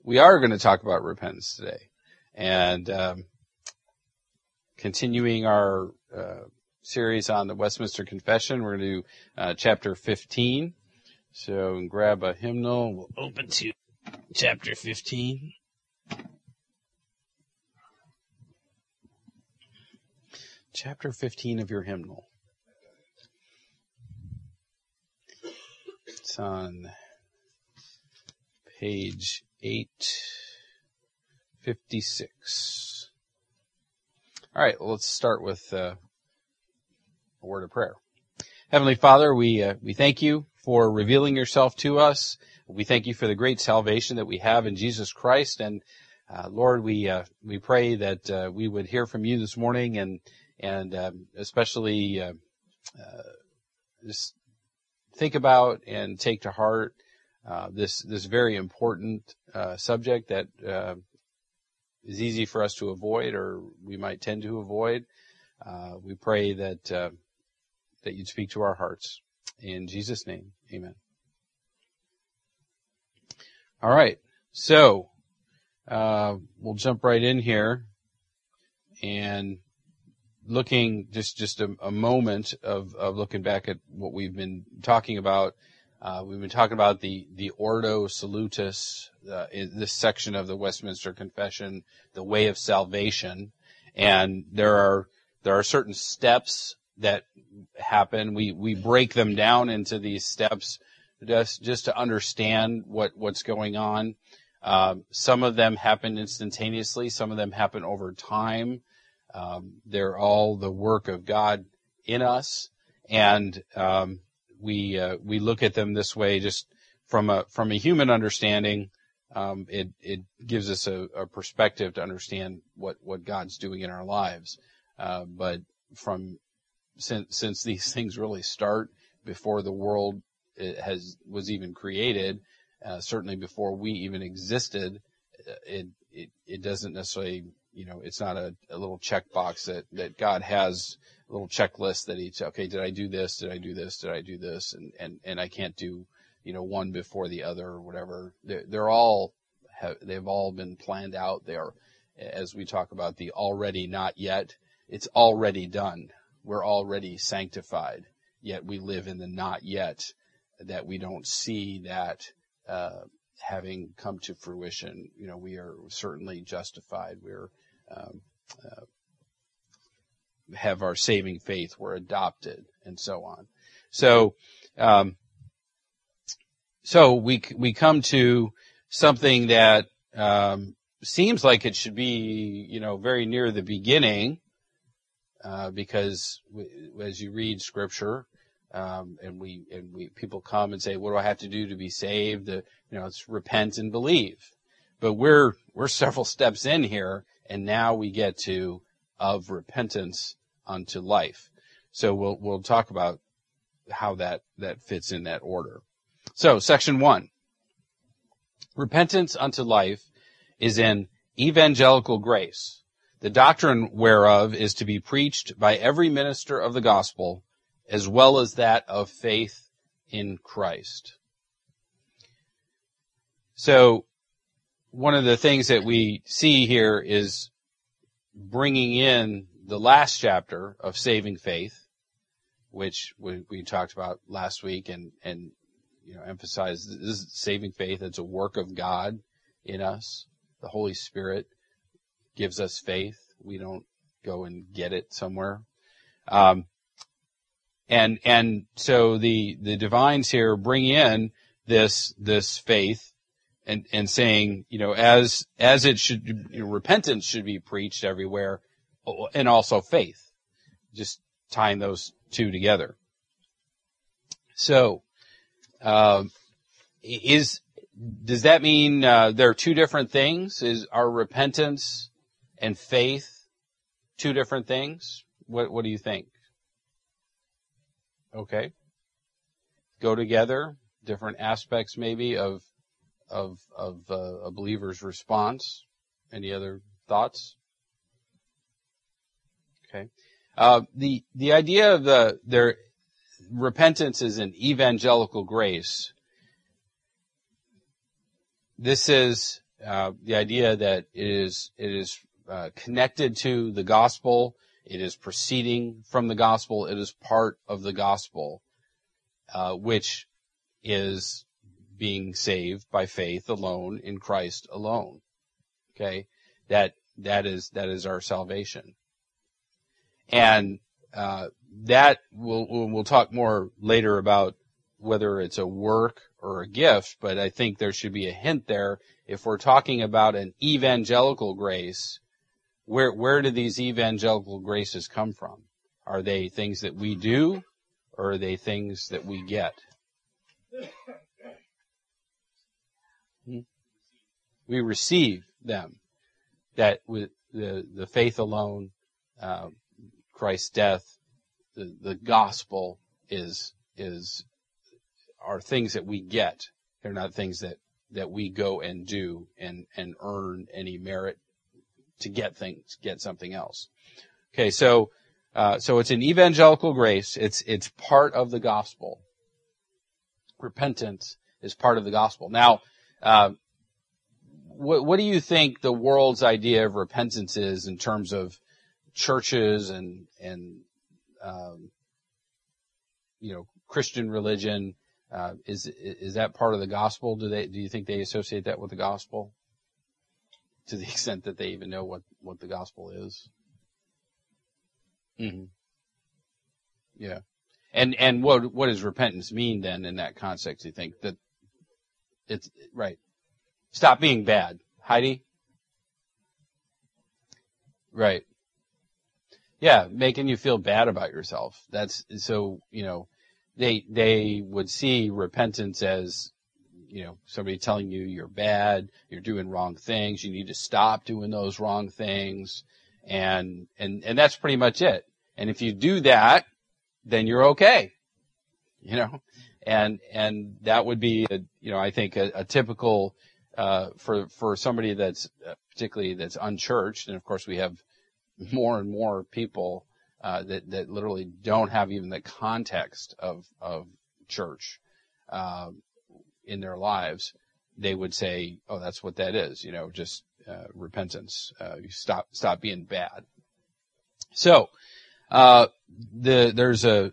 we are going to talk about repentance today. And continuing our series on the Westminster Confession, we're going to do chapter 15. So grab a hymnal. We'll open to chapter 15. Chapter 15 of your hymnal. It's on page 856. All right, well, let's start with a word of prayer. Heavenly Father, we thank you for revealing yourself to us. We thank you for the great salvation that we have in Jesus Christ. And Lord, we pray that we would hear from you this morning and especially just think about and take to heart this very important subject that is easy for us to avoid, or we might tend to avoid. We pray that you'd speak to our hearts. In Jesus' name, amen. All right, so we'll jump right in here and looking just a moment of looking back at what we've been talking about. We've been talking about the Ordo Salutis, in this section of the Westminster Confession, the way of salvation, and there are certain steps that happen. We break them down into these steps just to understand what's going on. Some of them happen instantaneously. Some of them happen over time. They're all the work of God in us, and we look at them this way, just from a human understanding. It gives us a perspective to understand what God's doing in our lives. But since these things really start before the world was even created, certainly before we even existed, it doesn't necessarily, it's not a little checkbox that God has, a little checklist that okay, did I do this? Did I do this? Did I do this? And I can't do, one before the other or whatever. They've all been planned out. They are, as we talk about the already not yet, it's already done. We're already sanctified, yet we live in the not yet, that we don't see that, having come to fruition. We are certainly justified. We're, have our saving faith. We're adopted, and so on. So we come to something that seems like it should be, very near the beginning, because as you read Scripture, and people come and say, "What do I have to do to be saved?" It's repent and believe. But we're several steps in here, and now we get to of repentance unto life. So we'll talk about how that fits in that order. So section 1. Repentance unto life is an evangelical grace, the doctrine whereof is to be preached by every minister of the gospel, as well as that of faith in Christ. So one of the things that we see here is bringing in the last chapter of saving faith, which we talked about last week, and emphasized this is saving faith. It's a work of God in us. The Holy Spirit gives us faith. We don't go and get it somewhere. And so the divines here bring in this faith and saying, as it should, repentance should be preached everywhere, and also faith, just tying those two together. So, does that mean there are two different things? Are repentance and faith two different things? What do you think? Okay, go together. Different aspects maybe of a believer's response. Any other thoughts? Okay, the idea of their repentance is an evangelical grace. This is the idea that it is connected to the gospel. It is proceeding from the gospel. It is part of the gospel, which is being saved by faith alone in Christ alone. Okay, that is our salvation, and that we'll talk more later about whether it's a work or a gift. But I think there should be a hint there. If we're talking about an evangelical grace, where do these evangelical graces come from? Are they things that we do, or are they things that we get? We receive them. That with the faith alone, Christ's death, the gospel are things that we get. They're not things that we go and do and earn any merit to get something else. Okay, so it's an evangelical grace. It's part of the gospel. Repentance is part of the gospel. Now, what do you think the world's idea of repentance is in terms of churches and Christian religion? Is that part of the gospel? Do you think they associate that with the gospel? To the extent that they even know what the gospel is? Mm-hmm. Yeah. And what does repentance mean then in that context, do you think? That it's right. Stop being bad. Heidi? Right. Yeah, making you feel bad about yourself. That's so, they would see repentance as, somebody telling you you're bad, you're doing wrong things, you need to stop doing those wrong things, and that's pretty much it. And if you do that, then you're okay. And that would be I think a typical for somebody that's particularly that's unchurched, and of course we have more and more people that literally don't have even the context of church in their lives. They would say, "Oh, that's what that is," just repentance. You stop being bad. So there's a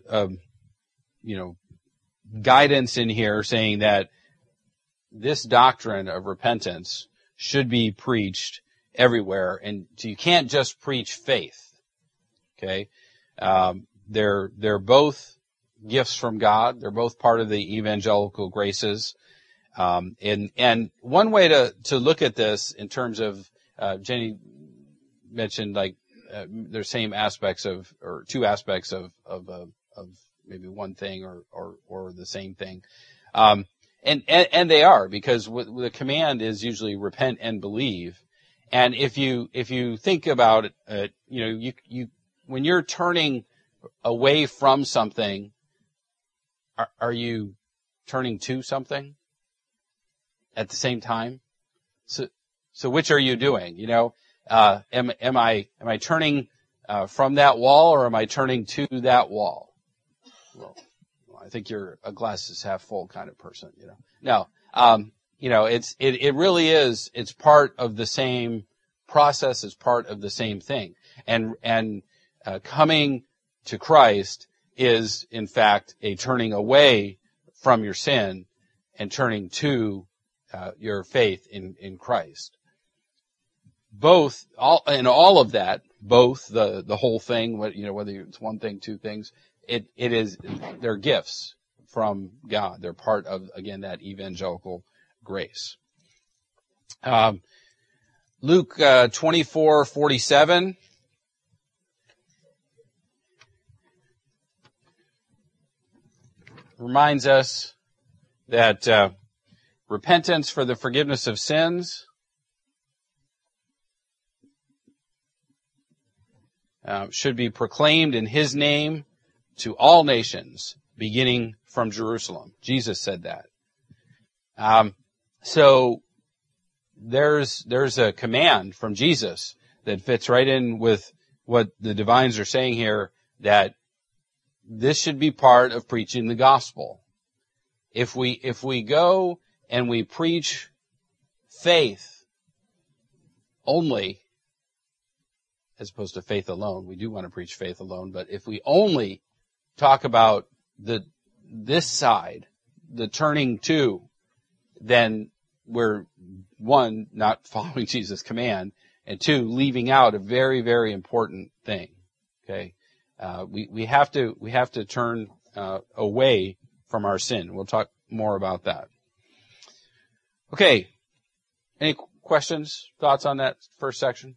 guidance in here saying that this doctrine of repentance should be preached everywhere, and so you can't just preach faith. Okay, they're both gifts from God. They're both part of the evangelical graces. And one way to look at this in terms of Jenny mentioned there's same aspects or two aspects of maybe one thing or the same thing. And they are, because the command is usually repent and believe. And if you think about it, you when you're turning away from something, are you turning to something at the same time? So which are you doing? Am I turning from that wall, or am I turning to that wall? Well, I think you're a glasses half full kind of person, No, it really is, it's part of the same process, it's part of the same thing. And coming to Christ is, in fact, a turning away from your sin and turning to your faith in Christ. All of that, both the whole thing, whether it's one thing, two things, they're gifts from God. They're part of, again, that evangelical grace. Luke 24:47. Reminds us that repentance for the forgiveness of sins should be proclaimed in His name to all nations, beginning from Jerusalem. Jesus said that. So there's a command from Jesus that fits right in with what the divines are saying here, that this should be part of preaching the gospel. If we go and we preach faith only, as opposed to faith alone, we do want to preach faith alone, but if we only talk about this side, the turning to, then we're, one, not following Jesus' command, and two, leaving out a very, very important thing. Okay, we have to turn away from our sin. We'll talk more about that. Okay, any questions, thoughts on that first section?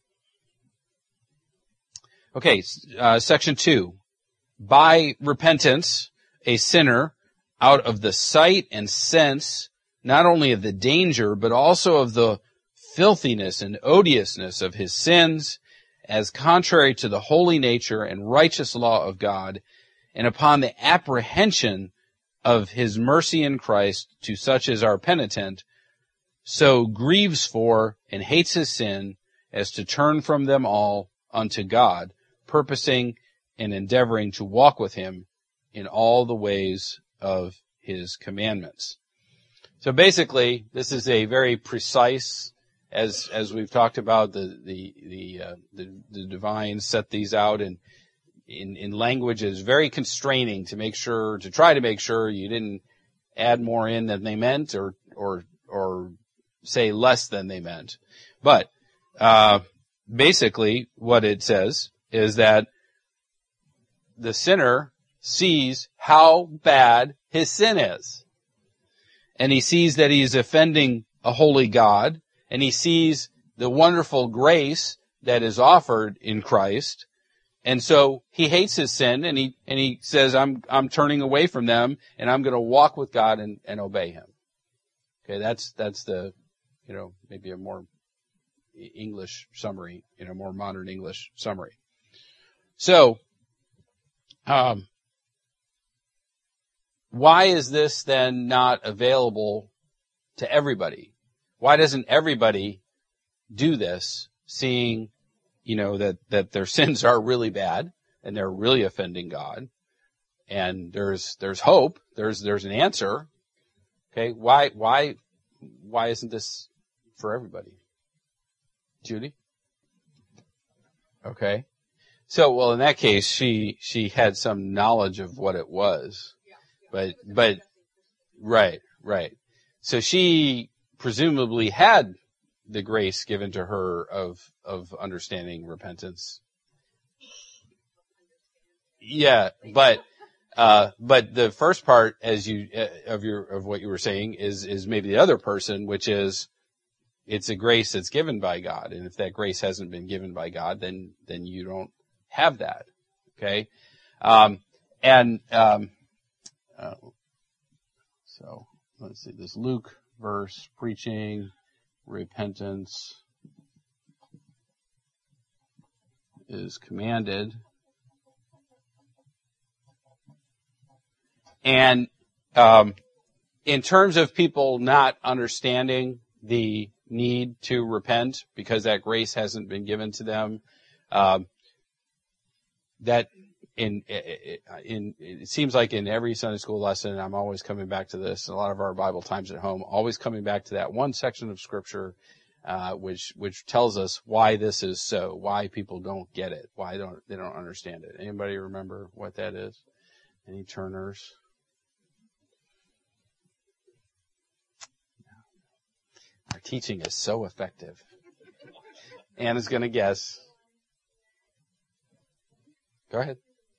Okay, section 2. By repentance, a sinner, out of the sight and sense, not only of the danger, but also of the filthiness and odiousness of his sins, as contrary to the holy nature and righteous law of God, and upon the apprehension of his mercy in Christ to such as are penitent, so grieves for and hates his sin, as to turn from them all unto God, purposing and endeavoring to walk with him in all the ways of his commandments. So basically, this is a very precise, as we've talked about, the divines set these out in language is very constraining to try to make sure you didn't add more in than they meant or say less than they meant. But basically what it says is that the sinner sees how bad his sin is. And he sees that he's offending a holy God, and he sees the wonderful grace that is offered in Christ. And so he hates his sin, and he says, I'm turning away from them, and I'm going to walk with God and obey him. Okay, that's the, maybe a more English summary, more modern English summary. So, why is this then not available to everybody? Why doesn't everybody do this, seeing, that their sins are really bad and they're really offending God, and there's hope, there's an answer. Okay, why isn't this for everybody? Judy? Okay. So, well, in that case, she had some knowledge of what it was. But, right. So she presumably had the grace given to her of understanding repentance. Yeah, but the first part, of what you were saying is maybe the other person, which is, it's a grace that's given by God. And if that grace hasn't been given by God, then you don't have that. Okay? So let's see, this Luke verse, preaching repentance is commanded. And in terms of people not understanding the need to repent because that grace hasn't been given to them, that it seems like in every Sunday school lesson, I'm always coming back to this, a lot of our Bible times at home, always coming back to that one section of Scripture, which tells us why this is so, why people don't get it, why they don't understand it. Anybody remember what that is? Any turners? Our teaching is so effective. Anna's going to guess. Go ahead.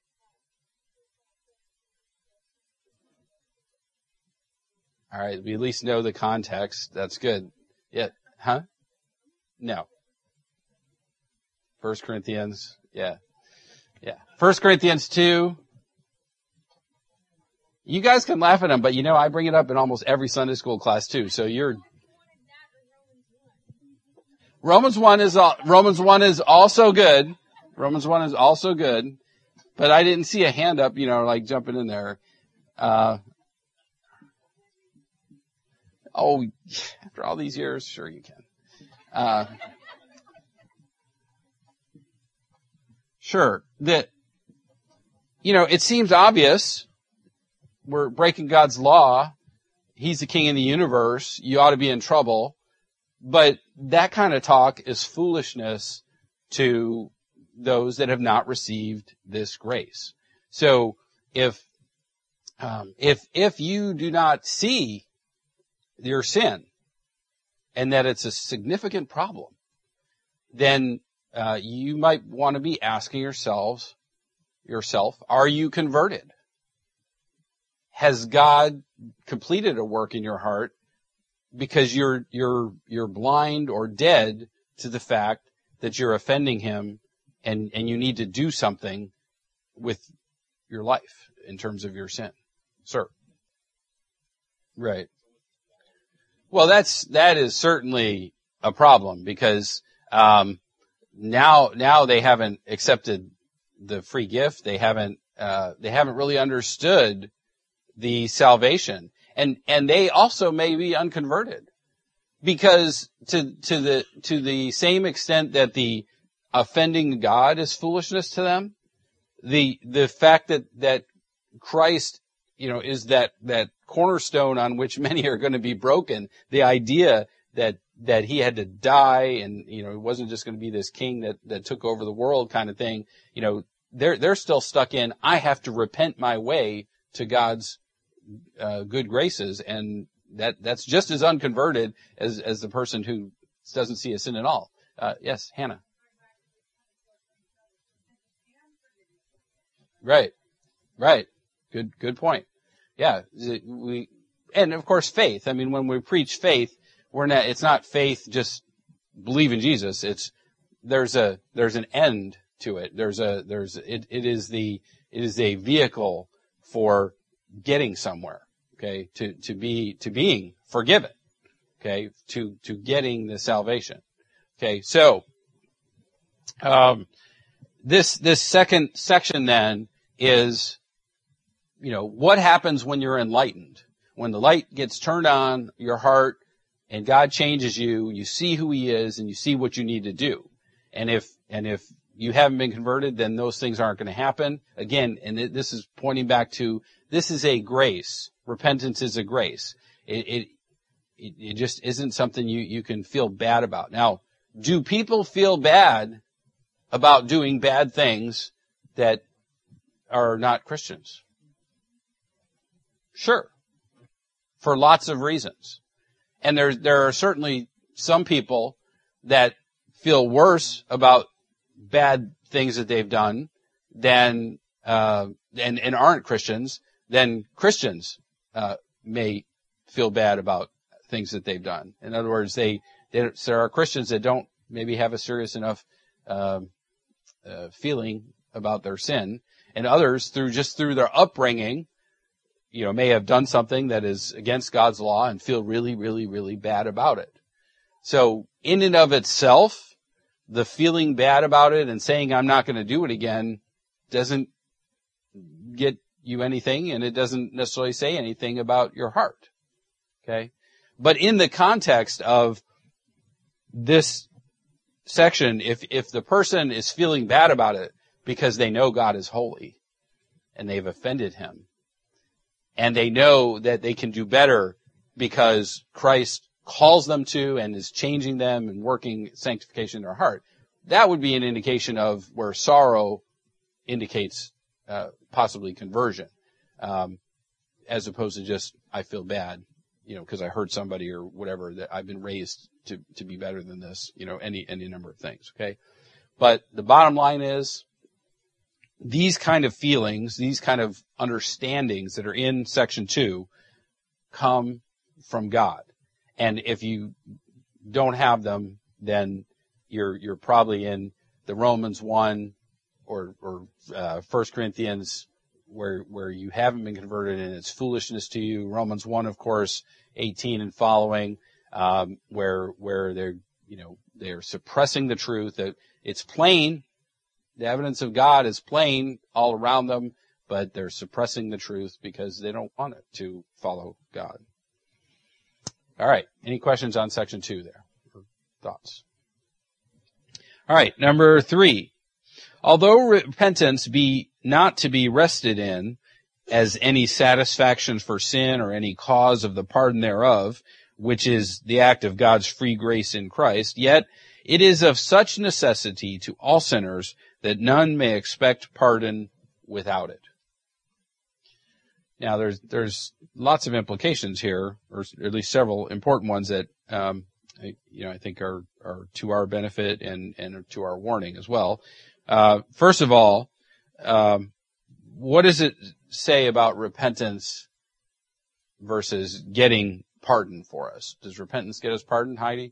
All right, we at least know the context. That's good. Yeah. Huh? No. 1 Corinthians. Yeah. 1 Corinthians 2. You guys can laugh at them, but I bring it up in almost every Sunday school class too. So Romans 1 is also good. Romans 1 is also good. But I didn't see a hand up, like jumping in there. After all these years, sure you can. Sure. It seems obvious. We're breaking God's law. He's the king of the universe. You ought to be in trouble. But that kind of talk is foolishness to those that have not received this grace. So if you do not see your sin and that it's a significant problem, then you might want to be asking yourself, are you converted? Has God completed a work in your heart because you're blind or dead to the fact that you're offending him and you need to do something with your life in terms of your sin? Sir. Right. Well, that is certainly a problem because, now they haven't accepted the free gift. They haven't really understood the salvation. And they also may be unconverted because to the same extent that the offending God is foolishness to them, the fact that Christ, is that cornerstone on which many are going to be broken, the idea that he had to die and, it wasn't just going to be this king that took over the world kind of thing, they're still stuck in, I have to repent my way to God's good graces, and that's just as unconverted as the person who doesn't see a sin at all. Yes, Hannah. Right. Good point. Yeah, and of course faith. I mean, when we preach faith, it's not faith just believe in Jesus. There's an end to it. It is a vehicle for getting somewhere. Okay, to being forgiven. Okay, to getting the salvation. Okay, so this second section then is, what happens when you're enlightened? When the light gets turned on your heart and God changes you, you see who he is and you see what you need to do. And if you haven't been converted, then those things aren't going to happen. Again, and this is pointing back to, this is a grace. Repentance is a grace. It just isn't something you can feel bad about. Now, do people feel bad about doing bad things that are not Christians? Sure. For lots of reasons. And there are certainly some people that feel worse about bad things that they've done than and aren't Christians than Christians may feel bad about things that they've done. In other words, there are Christians that don't maybe have a serious enough feeling about their sin, and others through their upbringing, may have done something that is against God's law and feel really, really, really bad about it. So in and of itself, the feeling bad about it and saying I'm not going to do it again doesn't get you anything, and it doesn't necessarily say anything about your heart. Okay? But in the context of this section, if the person is feeling bad about it because they know God is holy and they've offended him, and they know that they can do better because Christ calls them to and is changing them and working sanctification in their heart, that would be an indication of where sorrow indicates possibly conversion, as opposed to just, I feel bad, because I hurt somebody or whatever, that I've been raised to be better than this, any number of things, okay? But the bottom line is, these kind of feelings, these kind of understandings that are in section 2 come from God. And if you don't have them, then you're probably in the Romans 1 or 1 Corinthians where you haven't been converted and it's foolishness to you. Romans 1, of course, 18 and following, where they're suppressing the truth. That it's plain. The evidence of God is plain all around them, but they're suppressing the truth because they don't want it to follow God. All right. Any questions on section 2 there? Or thoughts? All right. Number 3. Although repentance be not to be rested in as any satisfaction for sin or any cause of the pardon thereof, which is the act of God's free grace in Christ, yet it is of such necessity to all sinners that none may expect pardon without it. Now, there's lots of implications here, or at least several important ones that, I think are to our benefit and to our warning as well. First of all, what does it say about repentance versus getting pardon for us? Does repentance get us pardoned, Heidi?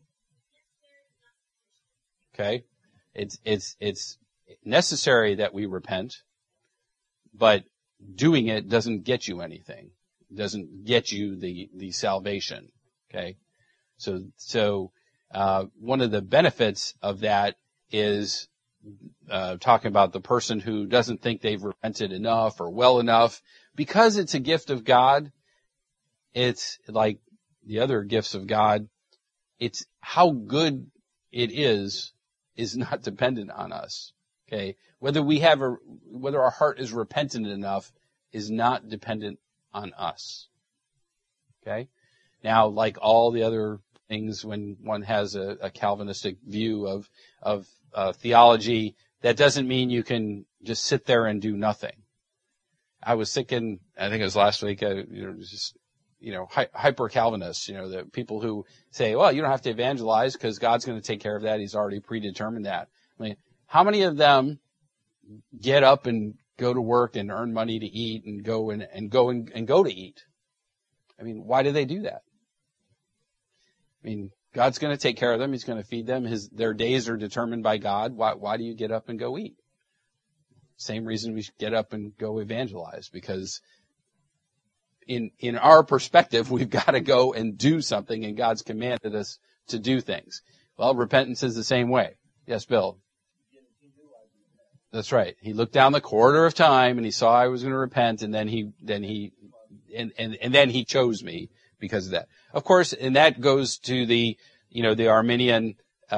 Okay. It's necessary that we repent, but doing it doesn't get you anything. It doesn't get you the salvation. Okay. So one of the benefits of that is, talking about the person who doesn't think they've repented enough or well enough. Because it's a gift of God, it's like the other gifts of God, it's how good it is not dependent on us. Okay. Whether our heart is repentant enough is not dependent on us. Okay. Now, like all the other things, when one has a Calvinistic view of theology, that doesn't mean you can just sit there and do nothing. I was thinking, I think it was last week, hyper Calvinists, the people who say, well, you don't have to evangelize because God's going to take care of that. He's already predetermined that. I mean, how many of them get up and go to work and earn money to eat and go to eat? I mean, why do they do that? I mean, God's going to take care of them. He's going to feed them. Their days are determined by God. Why do you get up and go eat? Same reason we should get up and go evangelize, because in our perspective, we've got to go and do something, and God's commanded us to do things. Well, repentance is the same way. Yes, Bill? That's right. He looked down the corridor of time and he saw I was going to repent, and then he chose me because of that. Of course, and that goes to the Arminian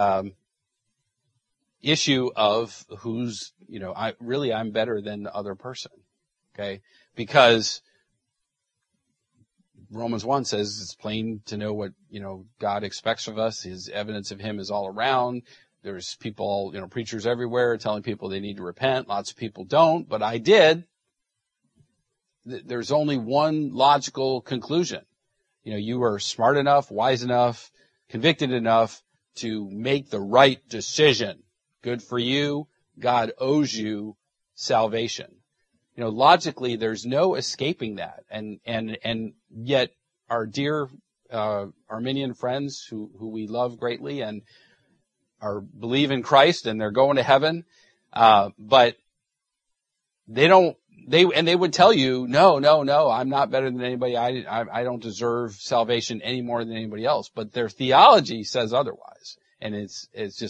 issue of who's, I'm better than the other person. Okay? Because Romans 1 says it's plain to know what, God expects of us. His evidence of him is all around. There's people, preachers everywhere telling people they need to repent. Lots of people don't, but I did. There's only one logical conclusion. You are smart enough, wise enough, convicted enough to make the right decision. Good for you. God owes you salvation. Logically, there's no escaping that. And yet our dear, Arminian friends who we love greatly and believe in Christ and they're going to heaven, but they would tell you, no, I'm not better than anybody. I don't deserve salvation any more than anybody else. But their theology says otherwise. And it's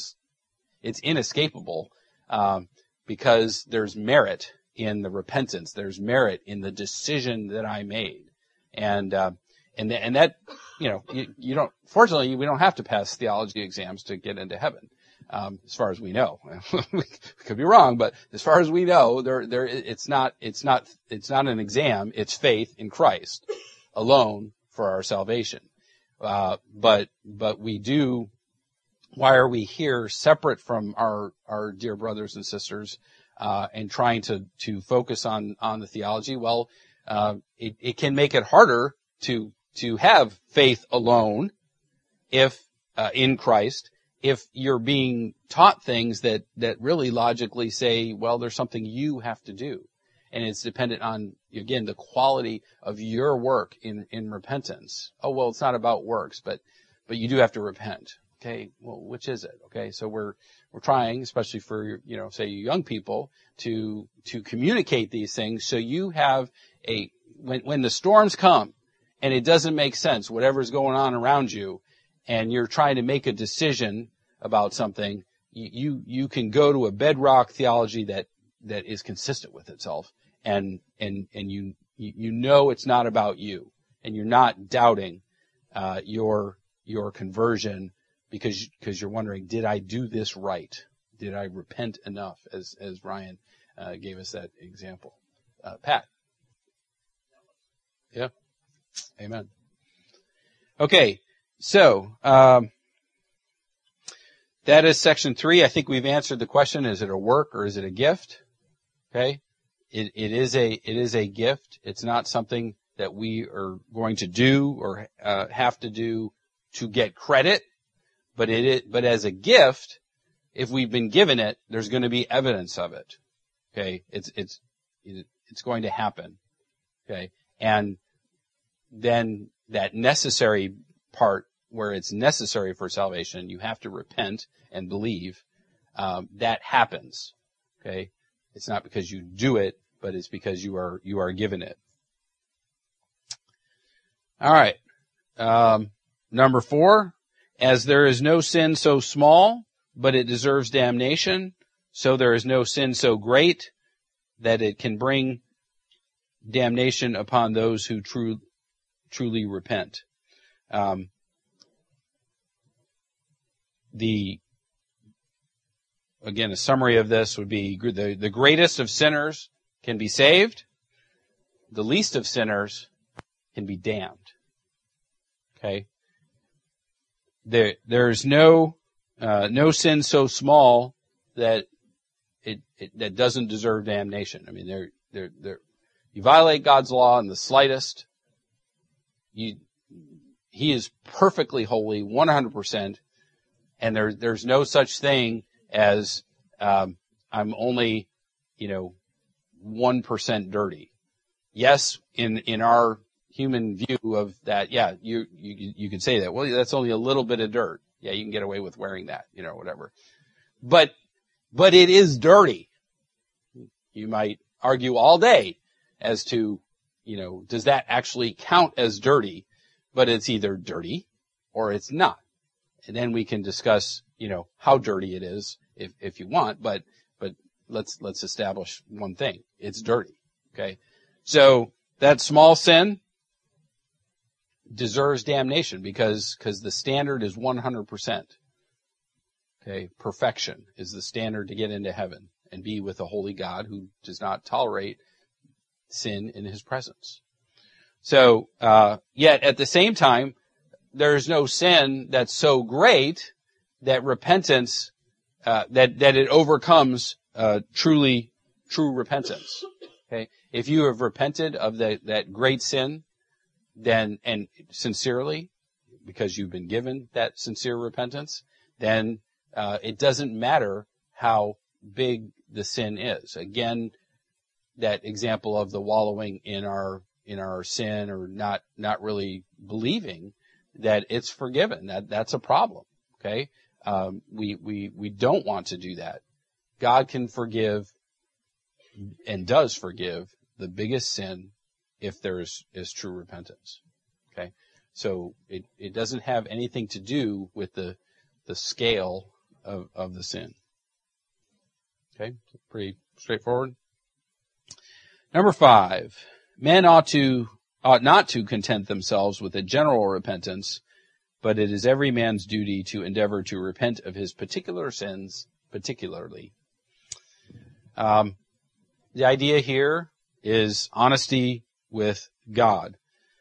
inescapable, because there's merit in the repentance. There's merit in the decision that I made. And that, you don't, fortunately, we don't have to pass theology exams to get into heaven. As far as we know, we could be wrong, but as far as we know, it's not an exam. It's faith in Christ alone for our salvation. But we do, why are we here separate from our dear brothers and sisters, and trying to focus on the theology? Well, it can make it harder to have faith alone if, in Christ, if you're being taught things that really logically say, well, there's something you have to do. And it's dependent on, again, the quality of your work in repentance. Oh, well, it's not about works, but you do have to repent. Okay. Well, which is it? Okay. So we're trying, especially for, say young people, to communicate these things. So you have when the storms come and it doesn't make sense, whatever's going on around you, and you're trying to make a decision about something, you can go to a bedrock theology that is consistent with itself, and you it's not about you, and you're not doubting your conversion because you're wondering, did I do this right? Did I repent enough? As Ryan gave us that example. Pat. Yeah. Amen. Okay. So, that is section 3. I think we've answered the question, is it a work or is it a gift? Okay. It is a gift. It's not something that we are going to do or have to do to get credit, but as a gift, if we've been given it, there's going to be evidence of it. Okay. It's going to happen. Okay. And then that necessary part where it's necessary for salvation, you have to repent and believe, that happens. Okay. It's not because you do it, but it's because you are given it. All right. Number 4, as there is no sin so small, but it deserves damnation, so there is no sin so great that it can bring damnation upon those who truly repent. Again, a summary of this would be the greatest of sinners can be saved. The least of sinners can be damned. Okay. There's no sin so small that that doesn't deserve damnation. I mean, you violate God's law in the slightest. He is perfectly holy, 100%, and there's no such thing as I'm only 1% dirty. Yes, in our human view of that, yeah, you could say that. Well, that's only a little bit of dirt. Yeah, you can get away with wearing that, whatever. But it is dirty. You might argue all day as to, does that actually count as dirty? But it's either dirty or it's not. And then we can discuss, how dirty it is if you want, but let's establish one thing. It's dirty. Okay. So that small sin deserves damnation because the standard is 100%. Okay. Perfection is the standard to get into heaven and be with a holy God who does not tolerate sin in his presence. So, yet at the same time, there's no sin that's so great that repentance, that it overcomes, true repentance. Okay. If you have repented of that great sin, then, and sincerely, because you've been given that sincere repentance, then, it doesn't matter how big the sin is. Again, that example of the wallowing in our sin or not really believing that it's forgiven. That's a problem. Okay. We don't want to do that. God can forgive and does forgive the biggest sin if there is true repentance. Okay. So it doesn't have anything to do with the scale of the sin. Okay. Pretty straightforward. Number 5, men ought not to content themselves with a general repentance, but it is every man's duty to endeavor to repent of his particular sins particularly. The idea here is honesty with God.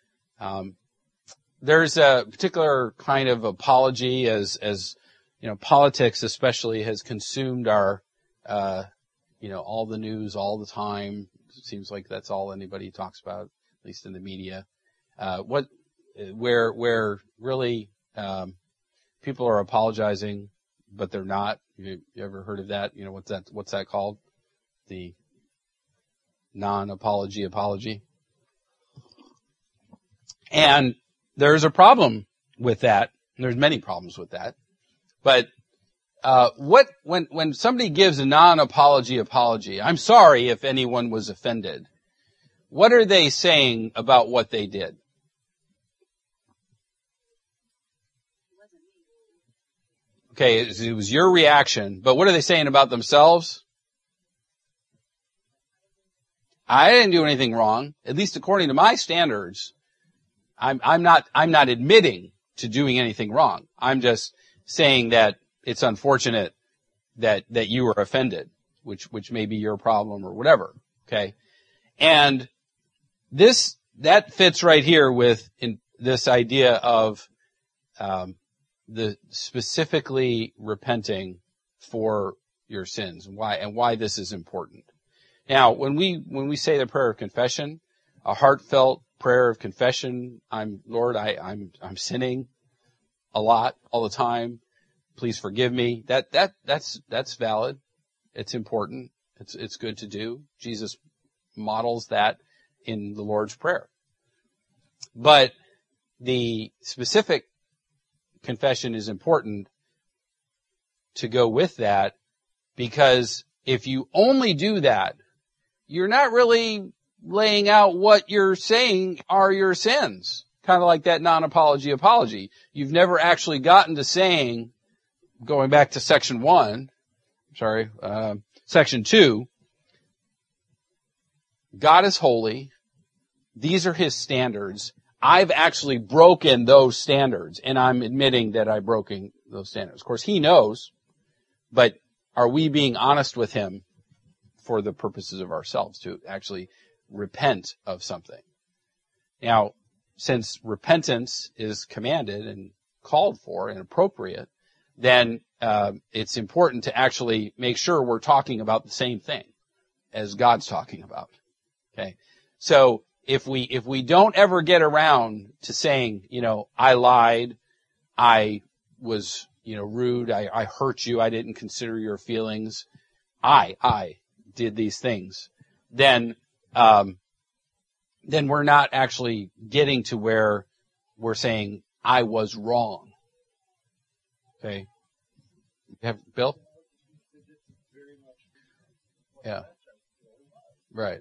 There's a particular kind of apology as politics especially has consumed our, all the news all the time. It seems like that's all anybody talks about, at least in the media. Where really, people are apologizing, but they're not. You ever heard of that? What's that called? The non-apology apology. And there's a problem with that. There's many problems with that. But, when somebody gives a non-apology apology, I'm sorry if anyone was offended. What are they saying about what they did? Okay, it was your reaction, but what are they saying about themselves? I didn't do anything wrong, at least according to my standards. I'm not admitting to doing anything wrong. I'm just saying that it's unfortunate that you were offended, which may be your problem or whatever. Okay. And that fits right here with this idea of, the specifically repenting for your sins and why this is important. Now, when we say the prayer of confession, a heartfelt prayer of confession, Lord, I'm sinning a lot all the time. Please forgive me. That's valid. It's important. It's good to do. Jesus models that in the Lord's Prayer. But the specific confession is important to go with that, because if you only do that, you're not really laying out what you're saying are your sins. Kind of like that non-apology apology. You've never actually gotten to saying, going back to section 2, God is holy. These are his standards. I've actually broken those standards, and I'm admitting that I've broken those standards. Of course, he knows, but are we being honest with him for the purposes of ourselves to actually repent of something? Now, since repentance is commanded and called for and appropriate, then it's important to actually make sure we're talking about the same thing as God's talking about. Okay, so if we don't ever get around to saying, I lied, I was, rude, I hurt you, I didn't consider your feelings, I did these things, then we're not actually getting to where we're saying, I was wrong. Okay. Bill? Yeah. Right.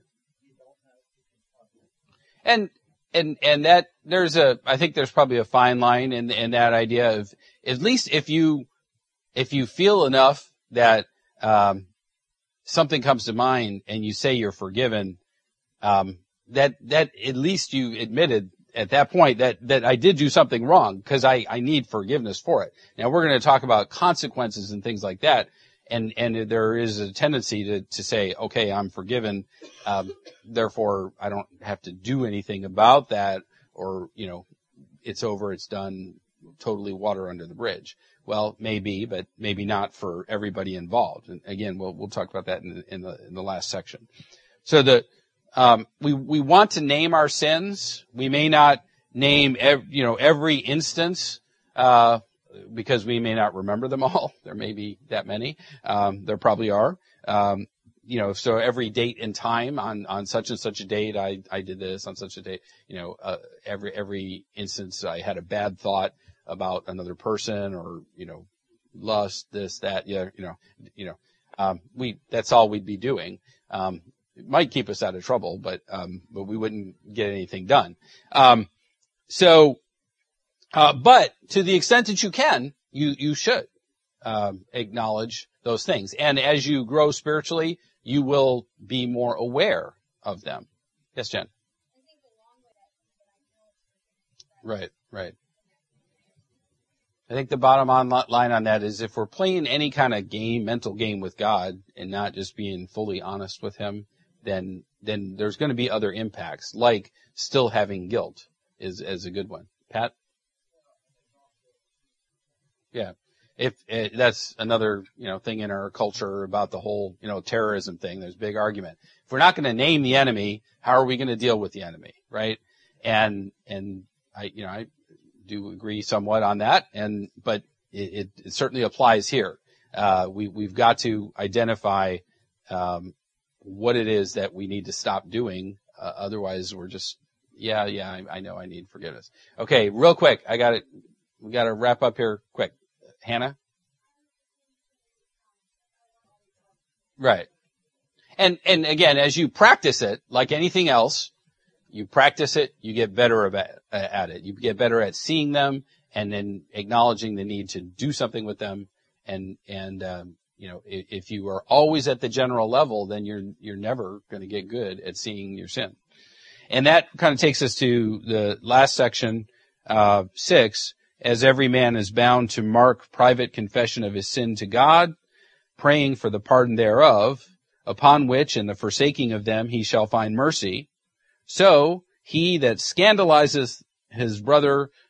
And that I think there's probably a fine line in that idea of, at least if you feel enough that, something comes to mind and you say you're forgiven, that at least you admitted at that point that I did do something wrong, because I need forgiveness for it. Now we're going to talk about consequences and things like that. And there is a tendency to say, okay, I'm forgiven, therefore I don't have to do anything about that, or, it's over, it's done, totally water under the bridge. Well, maybe, but maybe not for everybody involved. And again, we'll talk about that in the last section. So we want to name our sins. We may not name every instance, because we may not remember them all. There may be that many. There probably are. So every date and time on such and such a date, I did this on such a date. Every instance I had a bad thought about another person, or, lust, this, that, that's all we'd be doing. It might keep us out of trouble, but we wouldn't get anything done. But to the extent that you can, you should, acknowledge those things. And as you grow spiritually, you will be more aware of them. Yes, Jen? Right. I think the bottom line on that is, if we're playing any kind of mental game with God, and not just being fully honest with him, then there's going to be other impacts, like still having guilt is a good one. Pat? Yeah. If that's another, thing in our culture about the whole, terrorism thing. There's a big argument. If we're not going to name the enemy, how are we going to deal with the enemy? Right? And I do agree somewhat on that. But it certainly applies here. We've got to identify, what it is that we need to stop doing. Otherwise we're just, I know I need forgiveness. Okay. Real quick. We got to wrap up here quick. Hannah? Right. And again, as you practice it, like anything else, you practice it, you get better at it. You get better at seeing them, and then acknowledging the need to do something with them. And if you are always at the general level, then you're never going to get good at seeing your sin. And that kind of takes us to the last section, 6. As every man is bound to mark private confession of his sin to God, praying for the pardon thereof, upon which in the forsaking of them he shall find mercy. So he that scandalizeth his brother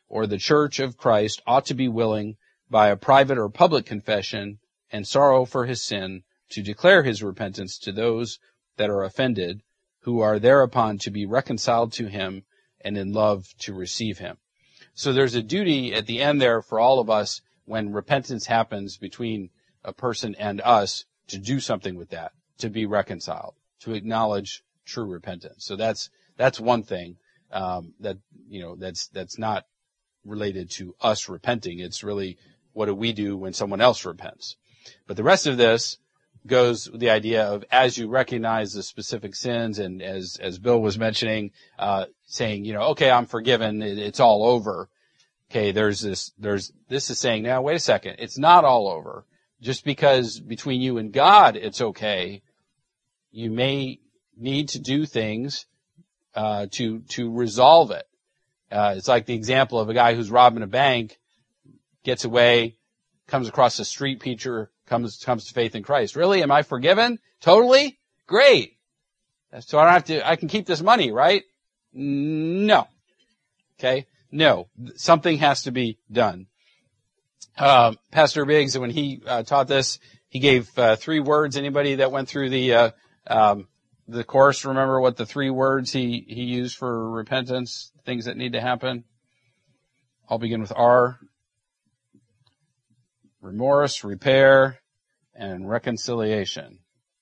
or the church of Christ ought to be willing, by a private or public confession and sorrow for his sin, to declare his repentance to those that are offended, who are thereupon to be reconciled to him and in love to receive him. So there's a duty at the end there for all of us when repentance happens between a person and us to do something with that, to be reconciled, to acknowledge true repentance. So that's one thing that's not related to us repenting. It's really, what do we do when someone else repents? But the rest of this goes with the idea of, as you recognize the specific sins, and as Bill was mentioning, saying, okay, I'm forgiven, it's all over. Okay, this is saying, now wait a second, it's not all over. Just because between you and God it's okay, you may need to do things to resolve it. It's like the example of a guy who's robbing a bank, gets away, comes across a street preacher, comes to faith in Christ. Really? Am I forgiven? Totally? Great. So I can keep this money, right? No. Okay? No. Something has to be done. Pastor Biggs, when he taught this, he gave 3 words. Anybody that went through the course remember what the 3 words he used for repentance, things that need to happen? I'll begin with R. Remorse, repair, and reconciliation.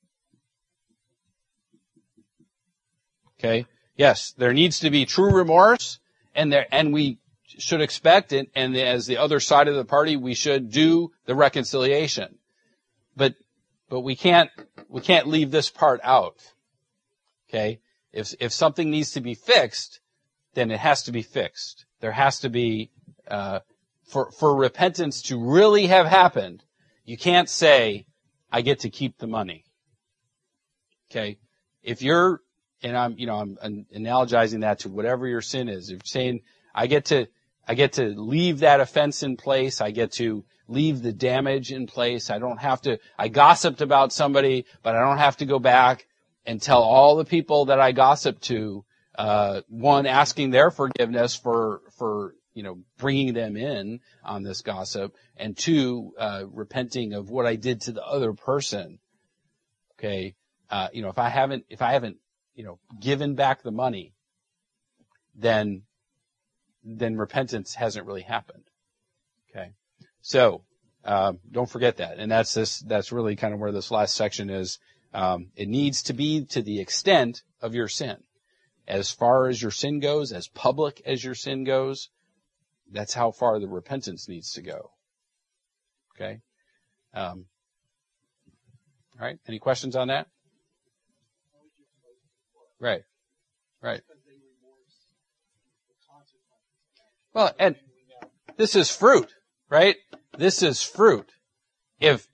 Okay? Yes, there needs to be true remorse, and we should expect it, and as the other side of the party, we should do the reconciliation. But we can't leave this part out. Okay? If something needs to be fixed, then it has to be fixed. There has to be, for repentance to really have happened, you can't say, I get to keep the money. Okay? If you're, and I'm analogizing that to whatever your sin is. If you're saying, I get to leave that offense in place. I get to leave the damage in place. I gossiped about somebody, but I don't have to go back and tell all the people that I gossiped to, one, asking their forgiveness for bringing them in on this gossip, and 2, repenting of what I did to the other person. Okay. If I haven't, given back the money, then repentance hasn't really happened. Okay. So, don't forget that. And that's really kind of where this last section is. It needs to be to the extent of your sin. As far as your sin goes, as public as your sin goes, that's how far the repentance needs to go. Okay? All right. Any questions on that? Right. Well, and this is fruit, right? This is fruit. If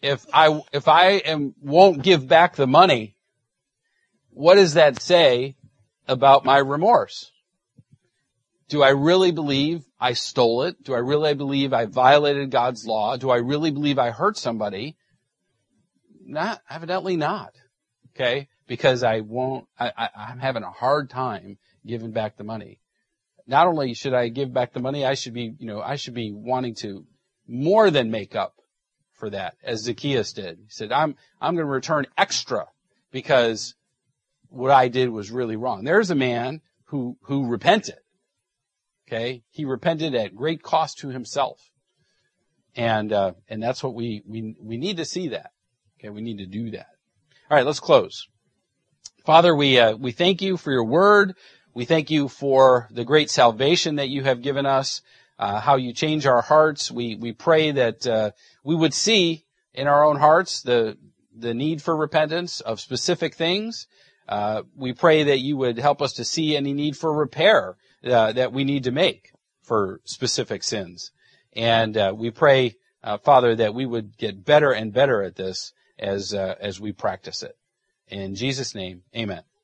I won't give back the money, what does that say about my remorse? Do I really believe I stole it? Do I really believe I violated God's law? Do I really believe I hurt somebody? Evidently not. Okay? Because I'm having a hard time giving back the money. Not only should I give back the money, I should be wanting to more than make up for that, as Zacchaeus did. He said, I'm going to return extra because what I did was really wrong. There's a man who repented. Okay? He repented at great cost to himself. And that's what we need to see that. Okay? We need to do that. All right, let's close. Father, we thank you for your word. We thank you for the great salvation that you have given us, how you change our hearts. We pray that we would see in our own hearts the need for repentance of specific things. We pray that you would help us to see any need for repair that we need to make for specific sins. And we pray, Father, that we would get better and better at this as we practice it. In Jesus' name, amen.